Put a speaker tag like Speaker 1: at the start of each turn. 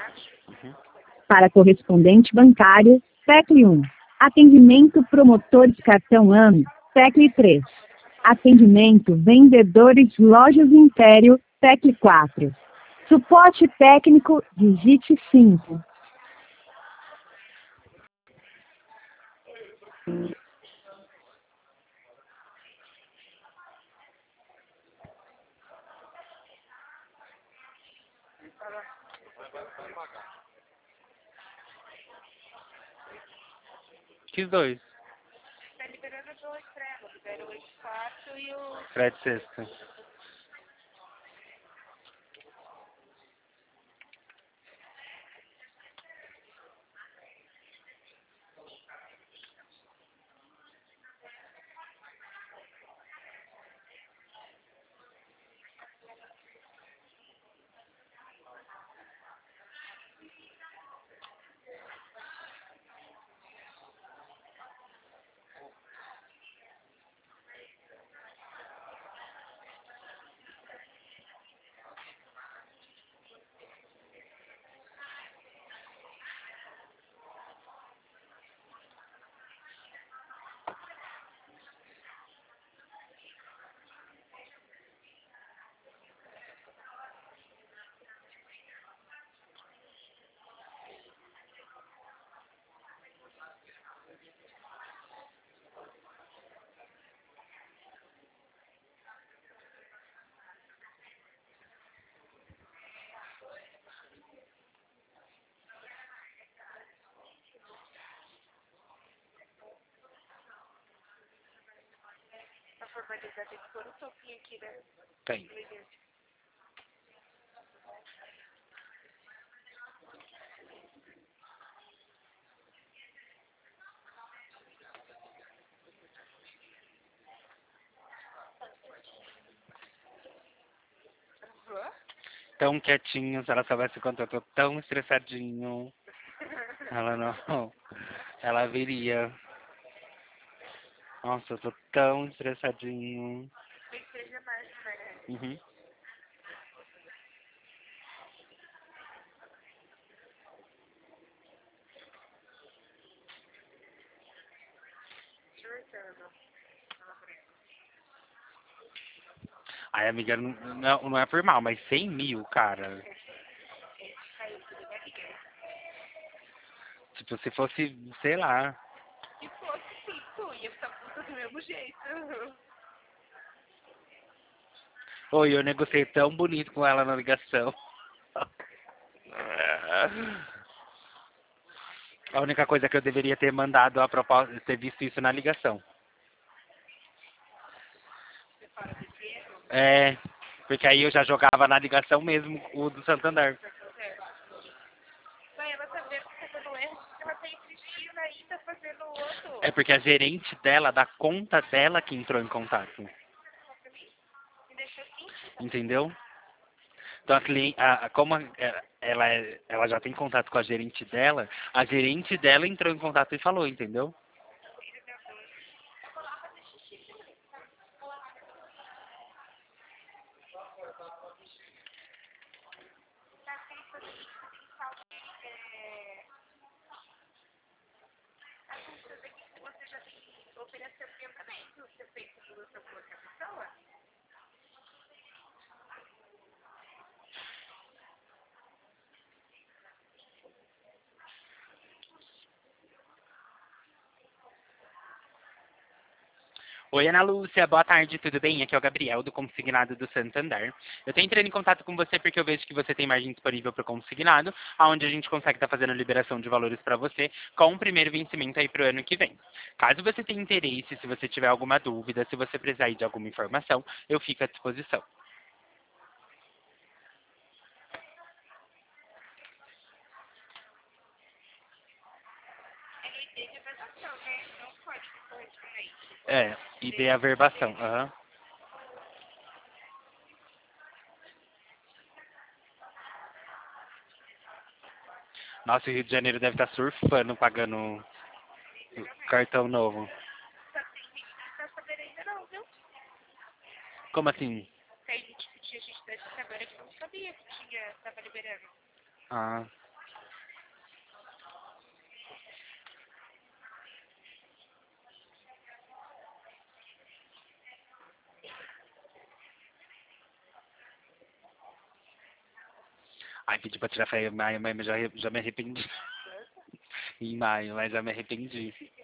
Speaker 1: Uhum.
Speaker 2: Para correspondente bancário, tecle 1. Atendimento promotores cartão AME, tecle 3. Atendimento vendedores lojas Império, tecle 4. Suporte técnico, digite 5.
Speaker 1: Que dois?
Speaker 3: Tá liberando dois pregos, libera o 84 e o...
Speaker 1: Fred Sexta.
Speaker 3: Pra formalizar, tem que pôr um topinho aqui, né?
Speaker 1: Tem. Tão quietinhos, ela soubesse quanto eu tô tão estressadinho. Ela não. Ela viria. Nossa, eu tô tão estressadinho.
Speaker 3: Tem que seja mais, né?
Speaker 1: Uhum.
Speaker 3: Surtando.
Speaker 1: Ai, amiga, não é por mal, mas 100 mil, cara. Tipo, se fosse, sei lá.
Speaker 3: Se fosse 5, ia ficar puta do mesmo jeito.
Speaker 1: Oi, eu negociei tão bonito com ela na ligação. A única coisa que eu deveria ter mandado a proposta, ter visto isso na ligação. É, porque aí eu já jogava na ligação mesmo o do Santander.
Speaker 3: Vai, ela tá vendo que tá dando erro, porque ela tá insistindo ainda fazendo o outro.
Speaker 1: É porque a gerente dela, da conta dela, que entrou em contato.
Speaker 3: Me deixou assim.
Speaker 1: Entendeu? Então, como ela já tem contato com a gerente dela entrou em contato e falou, entendeu?
Speaker 3: Você já tem ofereceu adiantamento? Você fez simulação com outra pessoa?
Speaker 1: Oi, Ana Lúcia, boa tarde, tudo bem? Aqui é o Gabriel, do Consignado do Santander. Eu estou entrando em contato com você porque eu vejo que você tem margem disponível para o consignado, onde a gente consegue estar fazendo liberação de valores para você com o primeiro vencimento aí para o ano que vem. Caso você tenha interesse, se você tiver alguma dúvida, se você precisar aí de alguma informação, eu fico à disposição.
Speaker 3: É no ID de averbação, né? Não pode correspondente.
Speaker 1: É, e dê a verbação. Aham. Nossa, o Rio de Janeiro deve estar surfando pagando o cartão novo.
Speaker 3: Só que tem gente que não tá sabendo ainda não, viu?
Speaker 1: Como assim?
Speaker 3: Tem gente que tinha gente da agora que não sabia que tinha, tava liberando.
Speaker 1: Ah. Ai, pedi pra tirar férias em maio, mas já me arrependi. Em maio, mas já me arrependi.